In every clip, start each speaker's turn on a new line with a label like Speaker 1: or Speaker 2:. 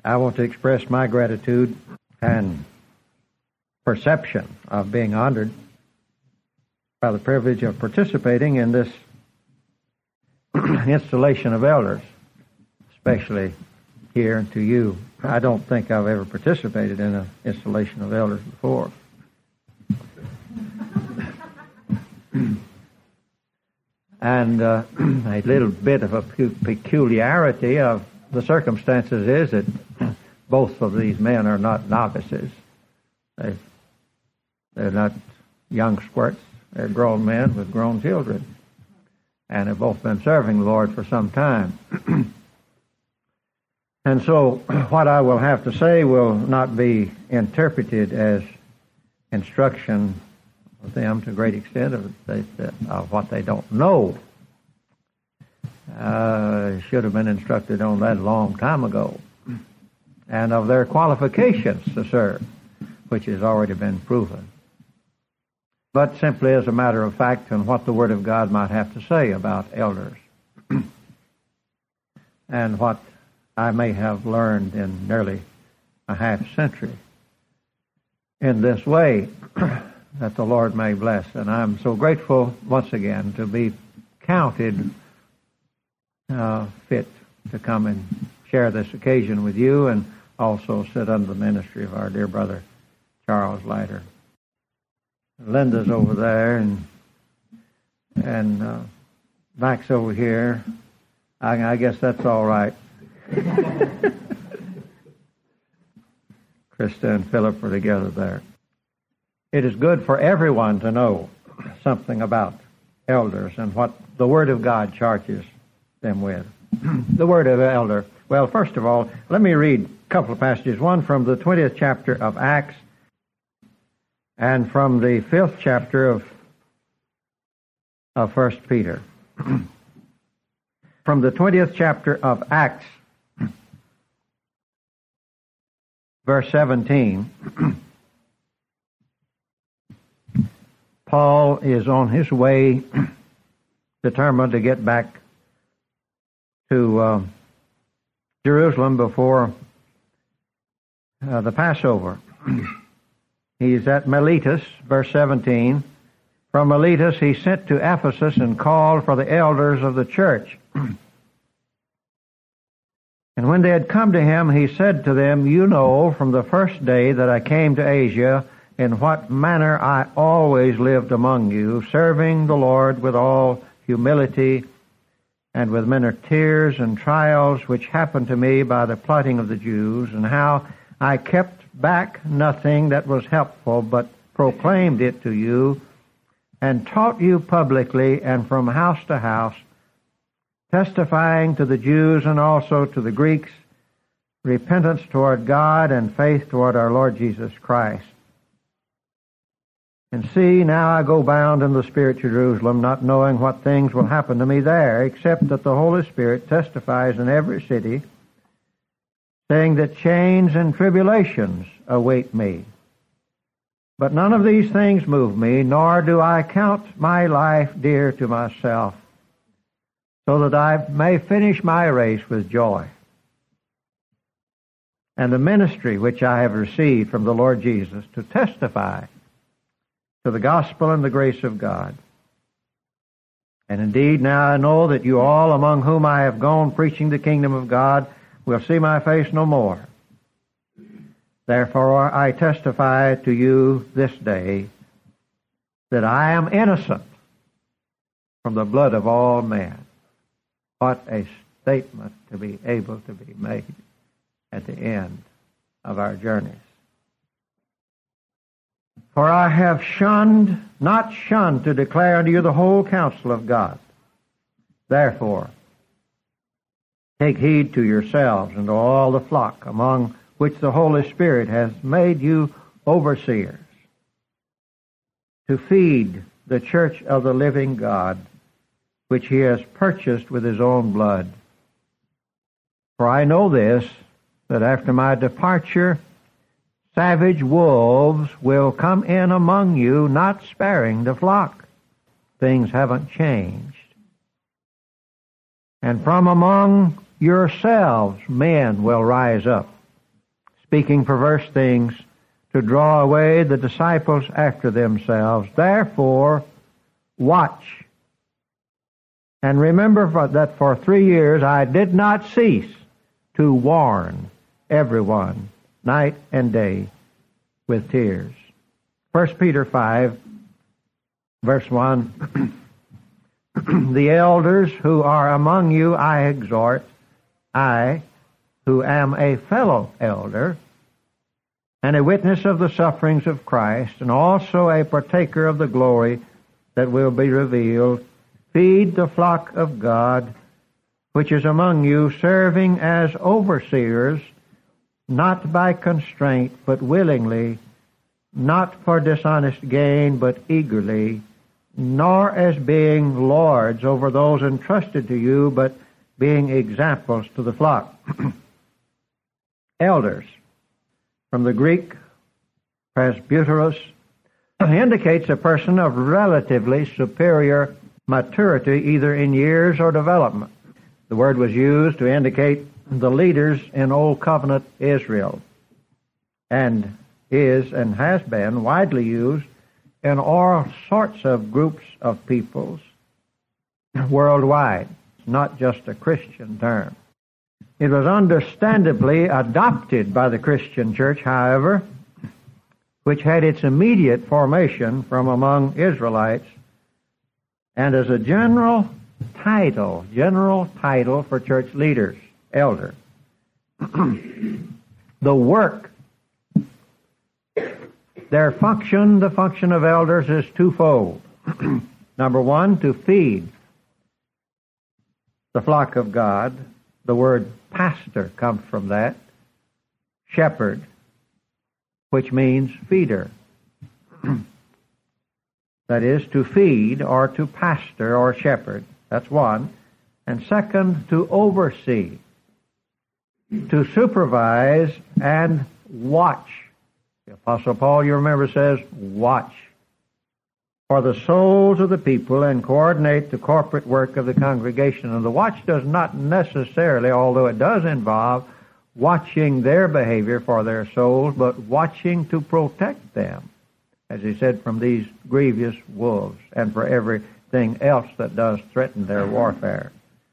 Speaker 1: I want to express my gratitude and perception of being honored by the privilege of participating in this installation of elders, especially here and to you. I don't think I've ever participated in an installation of elders before. And a little bit of a peculiarity of the circumstances is that both of these men are not novices. They're not young squirts. They're grown men with grown children. And have both been serving the Lord for some time. And so what I will have to say will not be interpreted as instruction of them to a great extent of what they don't know. Should have been instructed on that a long time ago. And of their qualifications to serve, which has already been proven. But simply as a matter of fact and what the Word of God might have to say about elders. And what I may have learned in nearly a half century in this way that the Lord may bless. And I'm so grateful once again to be counted fit to come and share this occasion with you and also sit under the ministry of our dear brother Charles Leiter. Linda's over there and Max over here. I guess that's all right. Krista and Philip are together there. It is good for everyone to know something about elders and what the Word of God charges them with. The word of elder. Well, first of all, let me read a couple of passages. One from the 20th chapter of Acts and from the 5th chapter of 1 Peter. From the 20th chapter of Acts, verse 17, Paul is on his way, determined to get back to Jerusalem before the Passover. He's at Miletus, verse 17. From Miletus he sent to Ephesus and called for the elders of the church. And when they had come to him, he said to them, "You know from the first day that I came to Asia in what manner I always lived among you, serving the Lord with all humility and with many tears and trials which happened to me by the plotting of the Jews, and how I kept back nothing that was helpful, but proclaimed it to you, and taught you publicly and from house to house, testifying to the Jews and also to the Greeks, repentance toward God and faith toward our Lord Jesus Christ. And see, now I go bound in the Spirit to Jerusalem, not knowing what things will happen to me there, except that the Holy Spirit testifies in every city, saying that chains and tribulations await me. But none of these things move me, nor do I count my life dear to myself, so that I may finish my race with joy. And the ministry which I have received from the Lord Jesus to testify to the gospel and the grace of God. And indeed, now I know that you all among whom I have gone preaching the kingdom of God will see my face no more. Therefore I testify to you this day that I am innocent from the blood of all men." What a statement to be able to be made at the end of our journeys. "For I have not shunned to declare unto you the whole counsel of God. Therefore, take heed to yourselves and to all the flock among which the Holy Spirit has made you overseers, to feed the church of the living God, which he has purchased with his own blood. For I know this, that after my departure, savage wolves will come in among you, not sparing the flock." Things haven't changed. "And from among yourselves men will rise up, speaking perverse things, to draw away the disciples after themselves. Therefore, watch. And remember that for 3 years I did not cease to warn everyone, night and day, with tears. 1 Peter 5, verse 1, the elders who are among you I exhort, I, who am a fellow elder, and a witness of the sufferings of Christ, and also a partaker of the glory that will be revealed, feed the flock of God, which is among you, serving as overseers, not by constraint, but willingly, not for dishonest gain, but eagerly, nor as being lords over those entrusted to you, but being examples to the flock. Elders, from the Greek presbyteros, indicates a person of relatively superior maturity, either in years or development. The word was used to indicate the leaders in Old Covenant Israel, and is and has been widely used in all sorts of groups of peoples worldwide. It's not just a Christian term. It was understandably adopted by the Christian church, however, which had its immediate formation from among Israelites, and as a general title for church leaders, elder. The work, their function, the function of elders is twofold. Number one, to feed the flock of God. The word pastor comes from that. Shepherd, which means feeder. That is, to feed or to pastor or shepherd. That's one. And second, to oversee, to supervise and watch. The Apostle Paul, you remember, says, watch for the souls of the people and coordinate the corporate work of the congregation. And the watch does not necessarily, although it does involve watching their behavior for their souls, but watching to protect them, as he said, from these grievous wolves and for everything else that does threaten their warfare.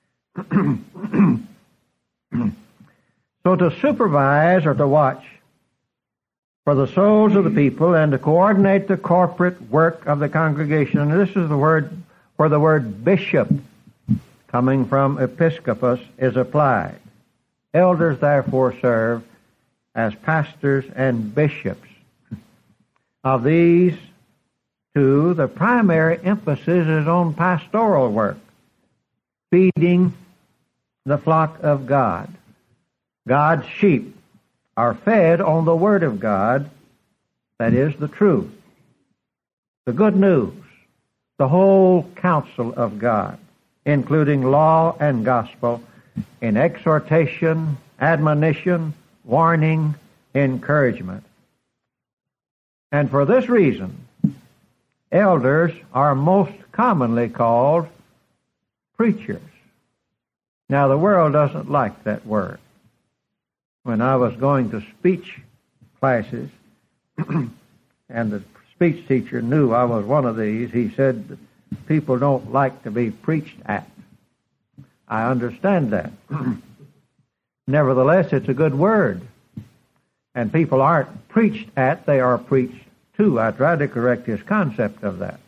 Speaker 1: So to supervise or to watch for the souls of the people and to coordinate the corporate work of the congregation. And this is the word where the word bishop, coming from episkopos, is applied. Elders therefore serve as pastors and bishops. Of these two, the primary emphasis is on pastoral work, feeding the flock of God. God's sheep are fed on the Word of God, that is, the truth, the good news, the whole counsel of God, including law and gospel, in exhortation, admonition, warning, encouragement. And for this reason, elders are most commonly called preachers. Now, the world doesn't like that word. When I was going to speech classes, and the speech teacher knew I was one of these, he said, people don't like to be preached at. I understand that. Nevertheless, it's a good word. And people aren't preached at, they are preached to. I tried to correct his concept of that.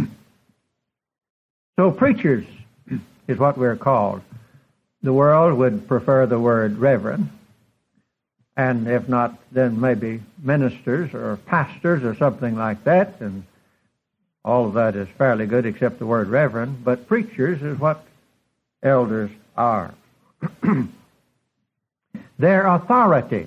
Speaker 1: So preachers is what we're called. The world would prefer the word reverend. And if not, then maybe ministers or pastors or something like that. And all of that is fairly good except the word reverend. But preachers is what elders are. Their authority.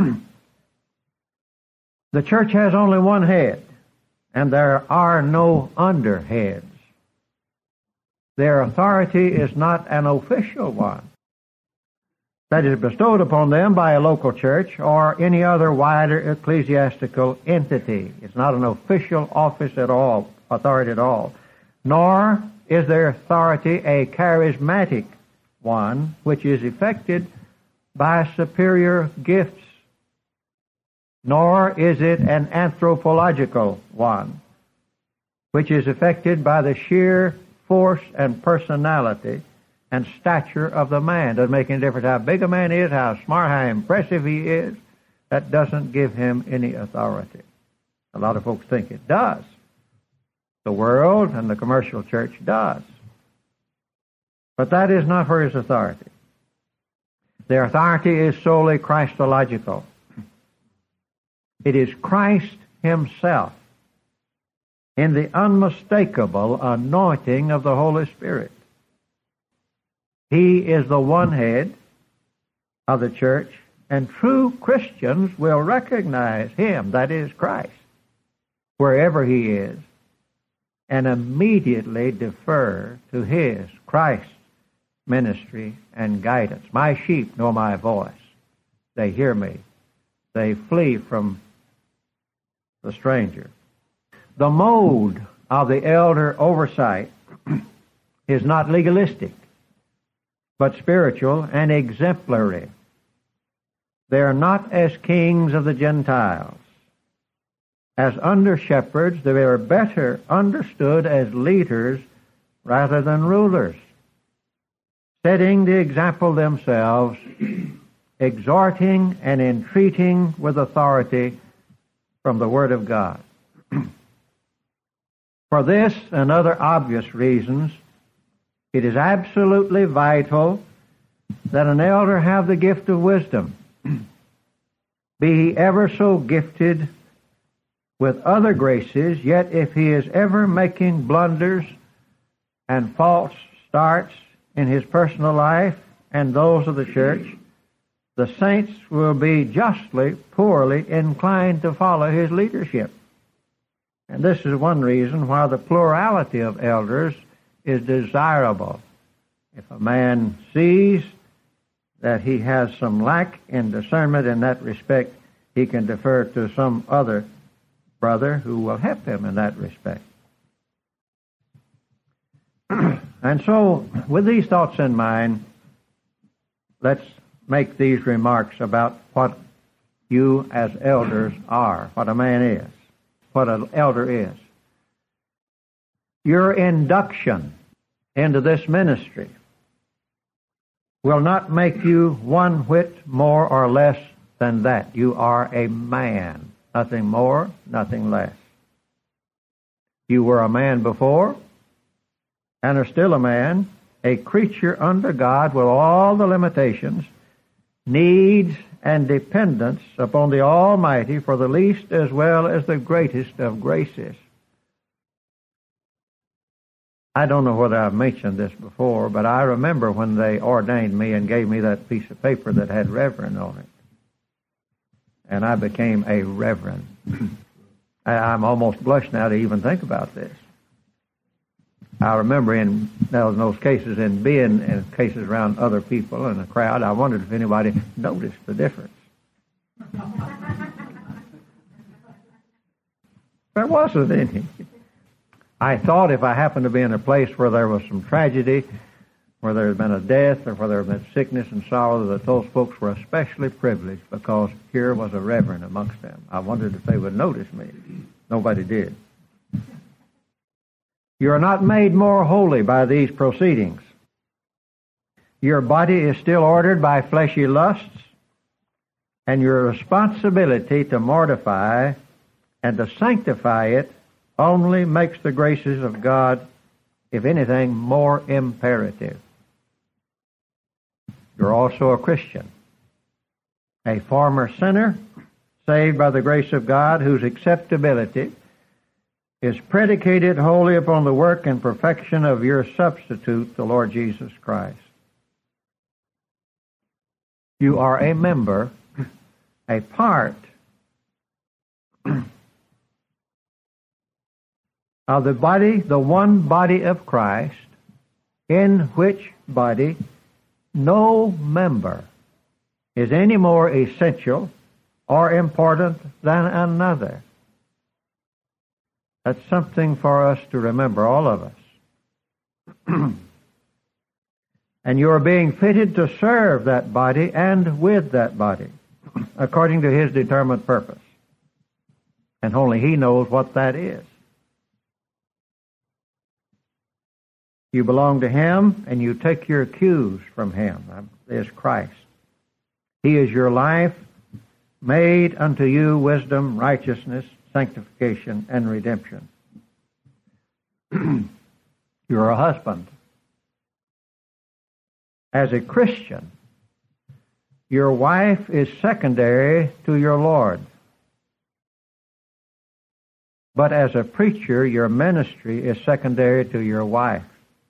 Speaker 1: The church has only one head, and there are no underheads. Their authority is not an official one that is bestowed upon them by a local church or any other wider ecclesiastical entity. It's not an official office at all, authority at all. Nor is their authority a charismatic one, which is effected by superior gifts nor is it an anthropological one, which is affected by the sheer force and personality and stature of the man. Doesn't make any difference how big a man is, how smart, how impressive he is. That doesn't give him any authority. A lot of folks think it does. The world and the commercial church does. But that is not for his authority. Their authority is solely Christological. It is Christ himself in the unmistakable anointing of the Holy Spirit. He is the one head of the church, and true Christians will recognize him, that is Christ, wherever he is, and immediately defer to his, Christ's, ministry and guidance. My sheep know my voice. They hear me. They flee from the stranger. The mode of the elder oversight is not legalistic, but spiritual and exemplary. They are not as kings of the Gentiles. As under-shepherds, they are better understood as leaders rather than rulers, setting the example themselves, exhorting and entreating with authority from the Word of God. For this and other obvious reasons, it is absolutely vital that an elder have the gift of wisdom, be he ever so gifted with other graces, yet if he is ever making blunders and false starts in his personal life and those of the church, the saints will be justly, poorly inclined to follow his leadership. And this is one reason why the plurality of elders is desirable. If a man sees that he has some lack in discernment in that respect, he can defer to some other brother who will help him in that respect. And so, with these thoughts in mind, let's make these remarks about what you as elders are, what a man is, what an elder is. Your induction into this ministry will not make you one whit more or less than that. You are a man, nothing more, nothing less. You were a man before, and are still a man, a creature under God with all the limitations, needs, and dependence upon the Almighty for the least as well as the greatest of graces. I don't know whether I've mentioned this before, but I remember when they ordained me and gave me that piece of paper that had Reverend on it. And I became a Reverend. I'm almost blushed now to even think about this. I remember in those cases and being in cases around other people in a crowd, I wondered if anybody noticed the difference. There wasn't any. I thought if I happened to be in a place where there was some tragedy, where there had been a death, or where there had been sickness and sorrow, that those folks were especially privileged because here was a reverend amongst them. I wondered if they would notice me. Nobody did. You are not made more holy by these proceedings. Your body is still ordered by fleshy lusts, and your responsibility to mortify and to sanctify it only makes the graces of God, if anything, more imperative. You're also a Christian, a former sinner, saved by the grace of God, whose acceptability is predicated wholly upon the work and perfection of your substitute, the Lord Jesus Christ. You are a member, a part of the body, the one body of Christ, in which body no member is any more essential or important than another. That's something for us to remember, all of us. And you are being fitted to serve that body and with that body, according to His determined purpose. And only He knows what that is. You belong to Him, and you take your cues from Him. There's Christ. He is your life, made unto you wisdom, righteousness, sanctification, and redemption. You're a husband. As a Christian, your wife is secondary to your Lord. But as a preacher, your ministry is secondary to your wife.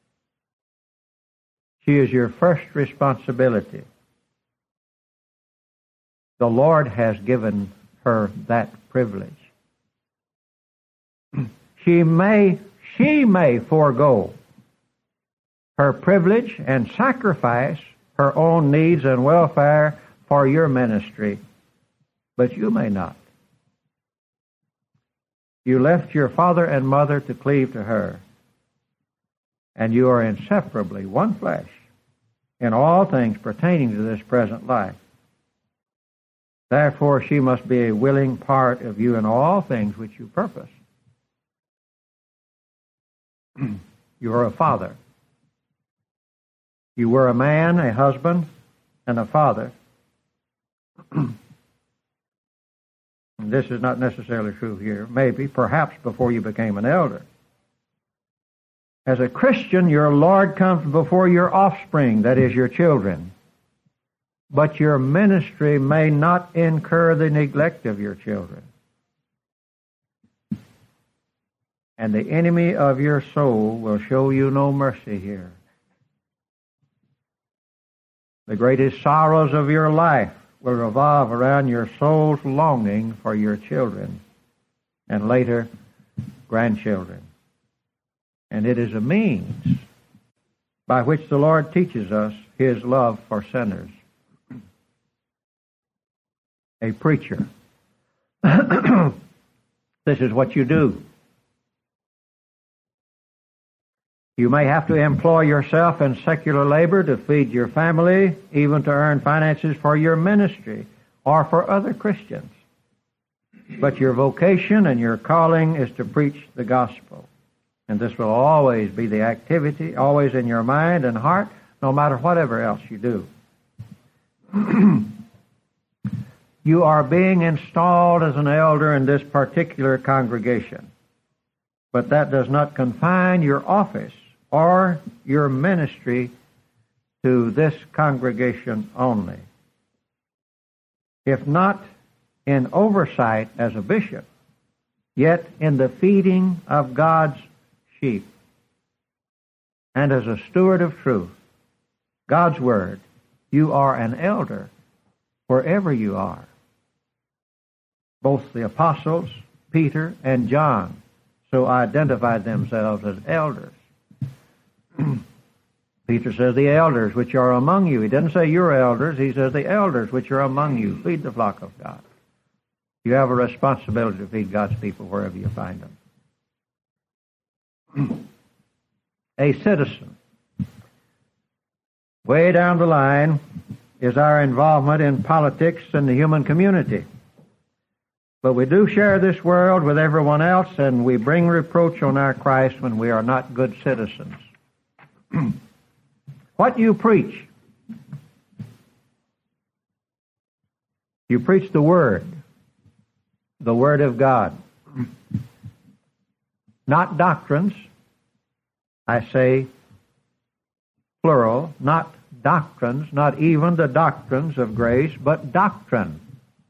Speaker 1: She is your first responsibility. The Lord has given her that privilege. She may forego her privilege and sacrifice her own needs and welfare for your ministry, but you may not. You left your father and mother to cleave to her, and you are inseparably one flesh in all things pertaining to this present life. Therefore, she must be a willing part of you in all things which you purpose. You are a father. You were a man, a husband, and a father. And this is not necessarily true here. Maybe, perhaps before you became an elder. As a Christian, your Lord comes before your offspring, that is, your children. But your ministry may not incur the neglect of your children. And the enemy of your soul will show you no mercy here. The greatest sorrows of your life will revolve around your soul's longing for your children and later grandchildren. And it is a means by which the Lord teaches us His love for sinners. A preacher. This is what you do. You may have to employ yourself in secular labor to feed your family, even to earn finances for your ministry or for other Christians. But your vocation and your calling is to preach the gospel. And this will always be the activity, always in your mind and heart, no matter whatever else you do. You are being installed as an elder in this particular congregation. But that does not confine your office or your ministry to this congregation only. If not in oversight as a bishop, yet in the feeding of God's sheep, and as a steward of truth, God's Word, you are an elder wherever you are. Both the apostles, Peter and John, so identified themselves as elders. Peter says, the elders which are among you. He didn't say your elders. He says, the elders which are among you. Feed the flock of God. You have a responsibility to feed God's people wherever you find them. A citizen. Way down the line is our involvement in politics and the human community. But we do share this world with everyone else, and we bring reproach on our Christ when we are not good citizens. What you preach? You preach the Word of God. Not doctrines. I say plural, not doctrines, not even the doctrines of grace, but doctrine.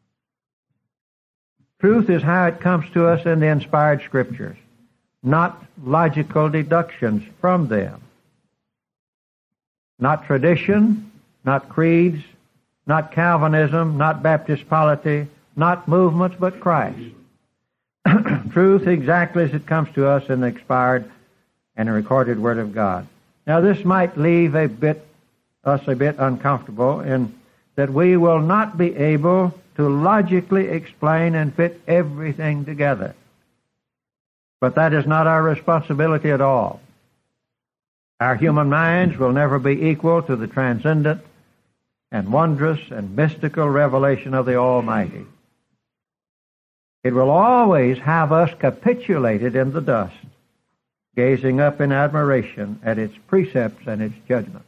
Speaker 1: Truth is how it comes to us in the inspired Scriptures, not logical deductions from them. Not tradition, not creeds, not Calvinism, not Baptist polity, not movements, but Christ. Truth exactly as it comes to us in the expired and recorded Word of God. Now this might leave us a bit uncomfortable in that we will not be able to logically explain and fit everything together. But that is not our responsibility at all. Our human minds will never be equal to the transcendent and wondrous and mystical revelation of the Almighty. It will always have us capitulated in the dust, gazing up in admiration at its precepts and its judgments.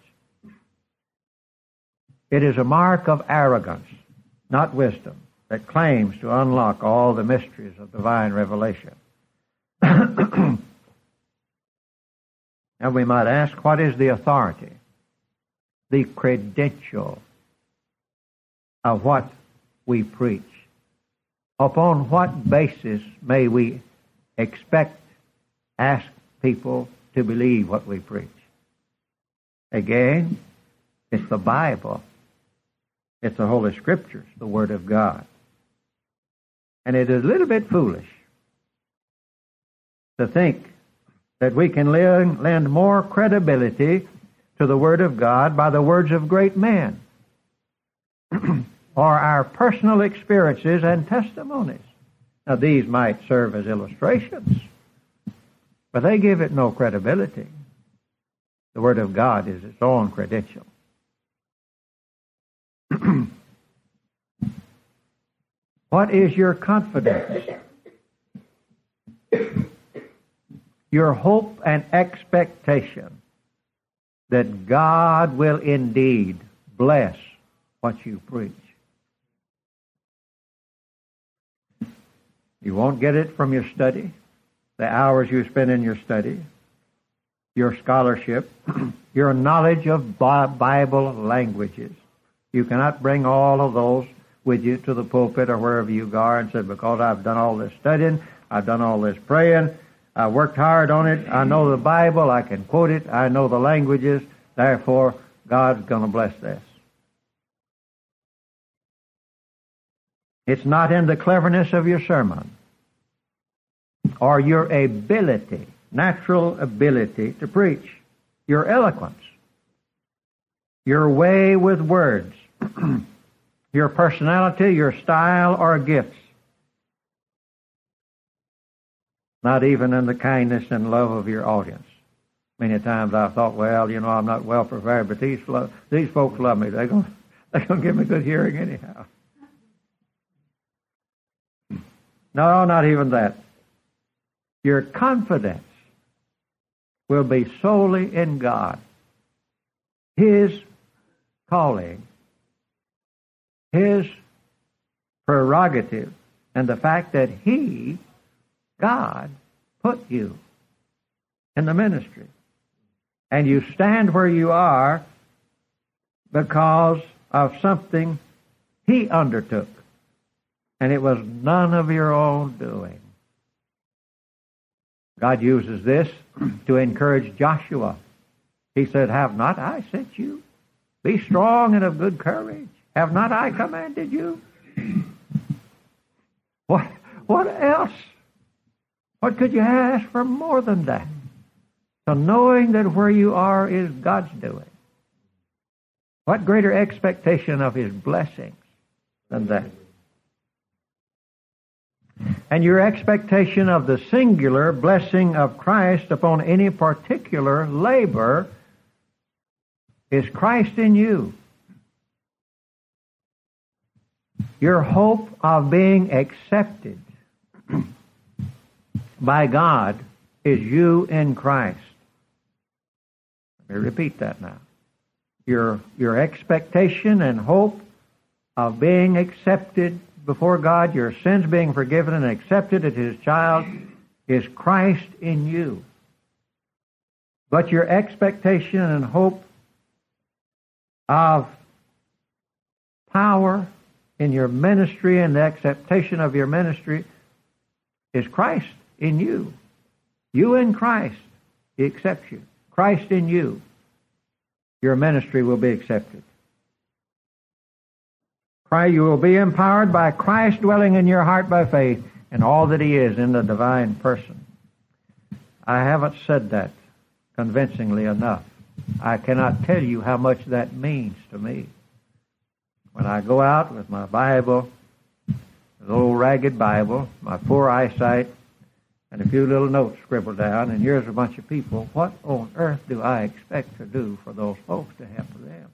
Speaker 1: It is a mark of arrogance, not wisdom, that claims to unlock all the mysteries of divine revelation. And we might ask, what is the authority, the credential of what we preach? Upon what basis may we ask people to believe what we preach? Again, it's the Bible. It's the Holy Scriptures, the Word of God. And it is a little bit foolish to think that we can lend more credibility to the Word of God by the words of great men or our personal experiences and testimonies. Now, these might serve as illustrations, but they give it no credibility. The Word of God is its own credential. What is your confidence? Your hope and expectation that God will indeed bless what you preach. You won't get it from your study, the hours you spend in your study, your scholarship, your knowledge of Bible languages. You cannot bring all of those with you to the pulpit or wherever you are and say, because I've done all this studying, I've done all this praying, I worked hard on it, I know the Bible, I can quote it, I know the languages, therefore God's going to bless this. It's not in the cleverness of your sermon or your ability, natural ability to preach, your eloquence, your way with words, your personality, your style or gifts. Not even in the kindness and love of your audience. Many times I've thought, well, I'm not well prepared, but these folks love me. They're going to give me good hearing anyhow. No, not even that. Your confidence will be solely in God, His calling, His prerogative, and the fact that He, God, put you in the ministry. And you stand where you are because of something He undertook. And it was none of your own doing. God uses this to encourage Joshua. He said, have not I sent you? Be strong and of good courage. Have not I commanded you? What else? What could you ask for more than that? So knowing that where you are is God's doing. What greater expectation of His blessings than that? And your expectation of the singular blessing of Christ upon any particular labor is Christ in you. Your hope of being accepted by God is you in Christ. Let me repeat that now. Your expectation and hope of being accepted before God, your sins being forgiven and accepted as His child, is Christ in you. But your expectation and hope of power in your ministry and the acceptation of your ministry is Christ in you. You in Christ, He accepts you. Christ in you, your ministry will be accepted. You will be empowered by Christ dwelling in your heart by faith and all that He is in the divine person. I haven't said that convincingly enough. I cannot tell you how much that means to me. When I go out with my Bible, the old ragged Bible, my poor eyesight, and a few little notes scribbled down, and here's a bunch of people, what on earth do I expect to do for those folks to have for them?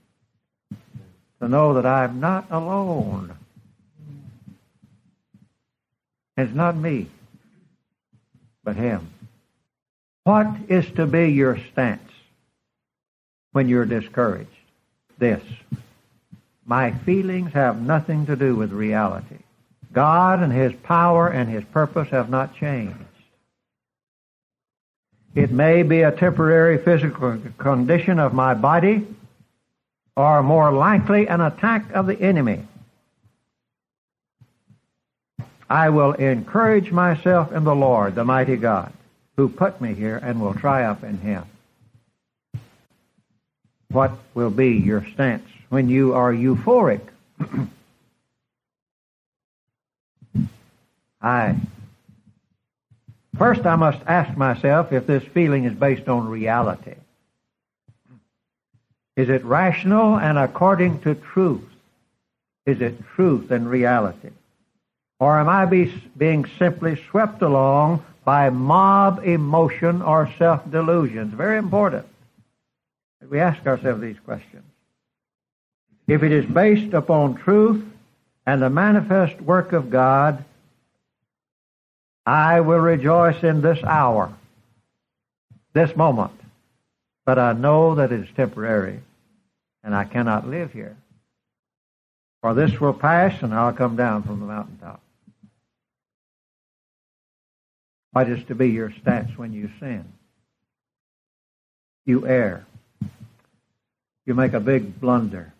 Speaker 1: To know that I'm not alone. It's not me, but Him. What is to be your stance when you're discouraged? This: my feelings have nothing to do with reality. God and His power and His purpose have not changed. It may be a temporary physical condition of my body, or more likely an attack of the enemy. I will encourage myself in the Lord, the mighty God, who put me here, and will triumph in Him. What will be your stance when you are euphoric? First, I must ask myself if this feeling is based on reality. Is it rational and according to truth? Is it truth and reality? Or am I being simply swept along by mob emotion or self-delusions? Very important that we ask ourselves these questions. If it is based upon truth and the manifest work of God, I will rejoice in this hour, this moment, but I know that it is temporary, and I cannot live here. For this will pass, and I'll come down from the mountaintop. What is to be your stance when you sin? You err. You make a big blunder.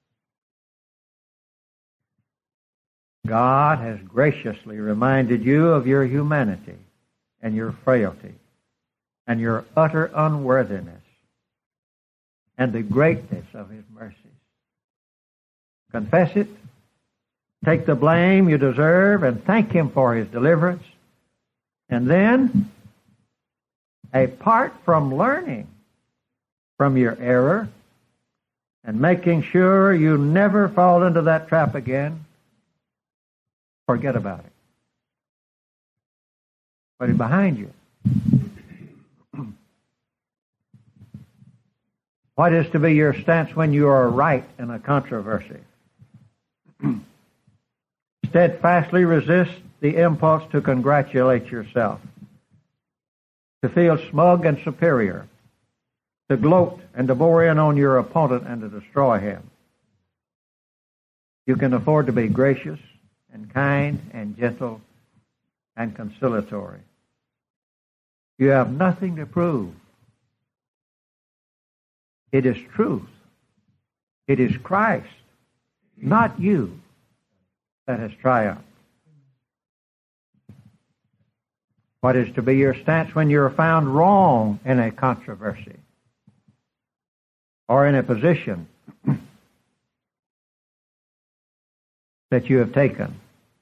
Speaker 1: God has graciously reminded you of your humanity and your frailty and your utter unworthiness and the greatness of His mercies. Confess it, take the blame you deserve, and thank Him for His deliverance. And then, apart from learning from your error and making sure you never fall into that trap again, forget about it. Put it behind you. What is to be your stance when you are right in a controversy? Steadfastly resist the impulse to congratulate yourself, to feel smug and superior, to gloat and to bore in on your opponent and to destroy him. You can afford to be gracious and kind and gentle and conciliatory. You have nothing to prove. It is truth. It is Christ, not you, that has triumphed. What is to be your stance when you are found wrong in a controversy or in a position that you have taken?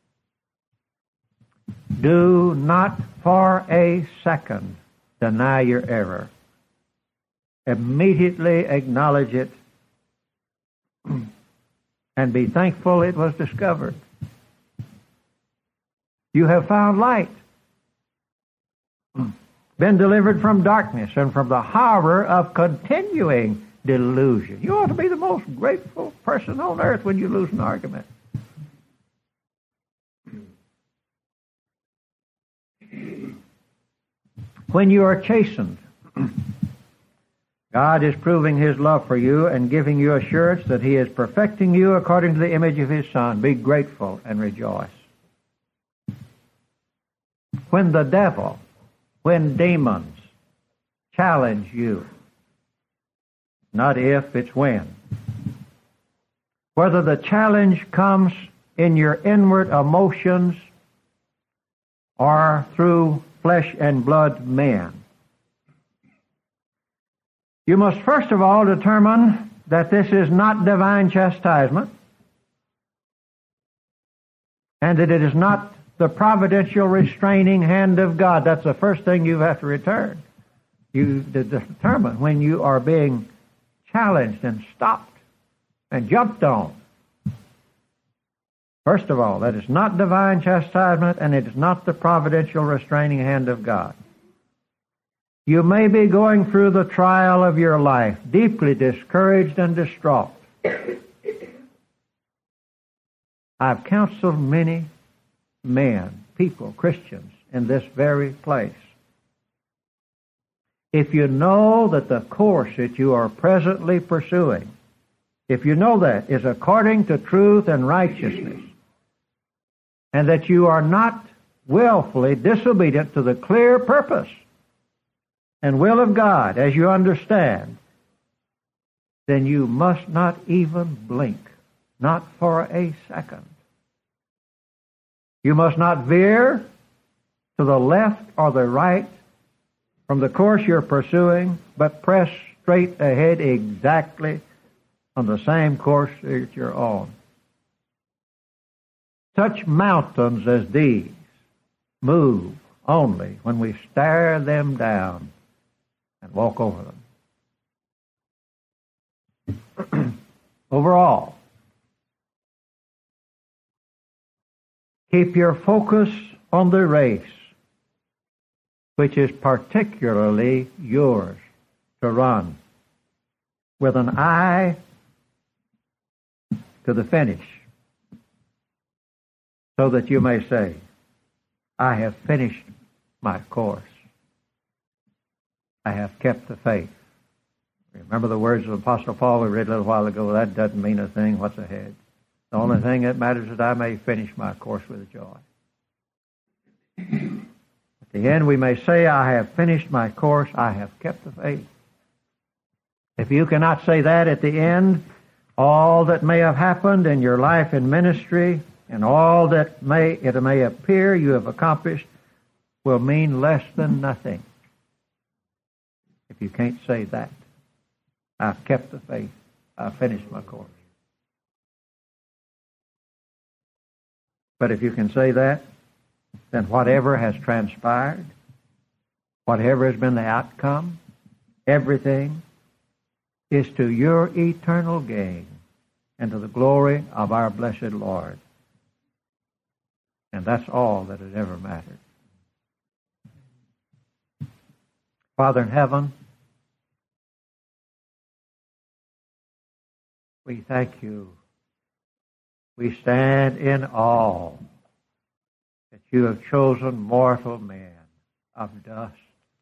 Speaker 1: Do not for a second deny your error. Immediately acknowledge it and be thankful it was discovered. You have found light, been delivered from darkness and from the horror of continuing delusion. You ought to be the most grateful person on earth when you lose an argument. When you are chastened, God is proving His love for you and giving you assurance that He is perfecting you according to the image of His Son. Be grateful and rejoice. When the devil, when demons challenge you, not if, it's when. Whether the challenge comes in your inward emotions or through flesh and blood men, you must first of all determine that this is not divine chastisement and that it is not the providential restraining hand of God. That's the first thing you have to return. You determine when you are being challenged and stopped and jumped on. First of all, that is not divine chastisement and it is not the providential restraining hand of God. You may be going through the trial of your life, deeply discouraged and distraught. I've counseled many men people, Christians, in this very place. If you know that the course that you are presently pursuing, if you know that is according to truth and righteousness, and that you are not willfully disobedient to the clear purpose and will of God as you understand, then you must not even blink, not for a second. You must not veer to the left or the right from the course you're pursuing, but press straight ahead exactly on the same course that you're on. Such mountains as these move only when we stare them down and walk over them. Overall, keep your focus on the race, which is particularly yours to run, with an eye to the finish, so that you may say, I have finished my course. I have kept the faith. Remember the words of the Apostle Paul we read a little while ago, that doesn't mean a thing what's ahead. The only thing that matters is that I may finish my course with joy. At the end we may say, I have finished my course, I have kept the faith. If you cannot say that at the end, all that may have happened in your life and ministry and all that it may appear you have accomplished will mean less than nothing. If you can't say that, I've kept the faith, I've finished my course. But if you can say that, then whatever has transpired, whatever has been the outcome, everything is to your eternal gain and to the glory of our blessed Lord. And that's all that has ever mattered. Father in heaven, we thank you. We stand in awe that you have chosen mortal men of dust,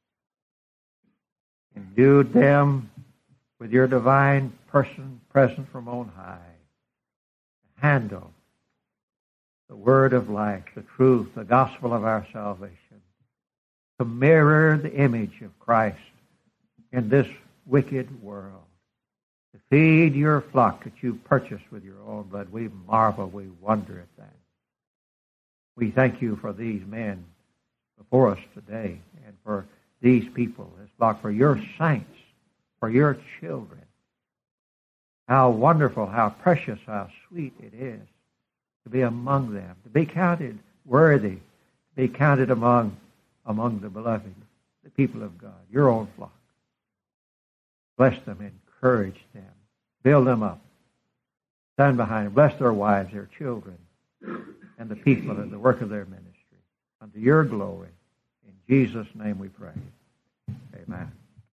Speaker 1: endued them with your divine person present from on high, to handle the word of life, the truth, the gospel of our salvation, to mirror the image of Christ in this wicked world, to feed your flock that you purchased with your own blood. We marvel, we wonder at that. We thank you for these men before us today and for these people, this flock, for your saints, for your children. How wonderful, how precious, how sweet it is to be among them, to be counted worthy, to be counted among the beloved, the people of God, your own flock. Bless them, encourage them, build them up, stand behind them, bless their wives, their children, and the people and the work of their ministry. Unto your glory, in Jesus' name we pray. Amen.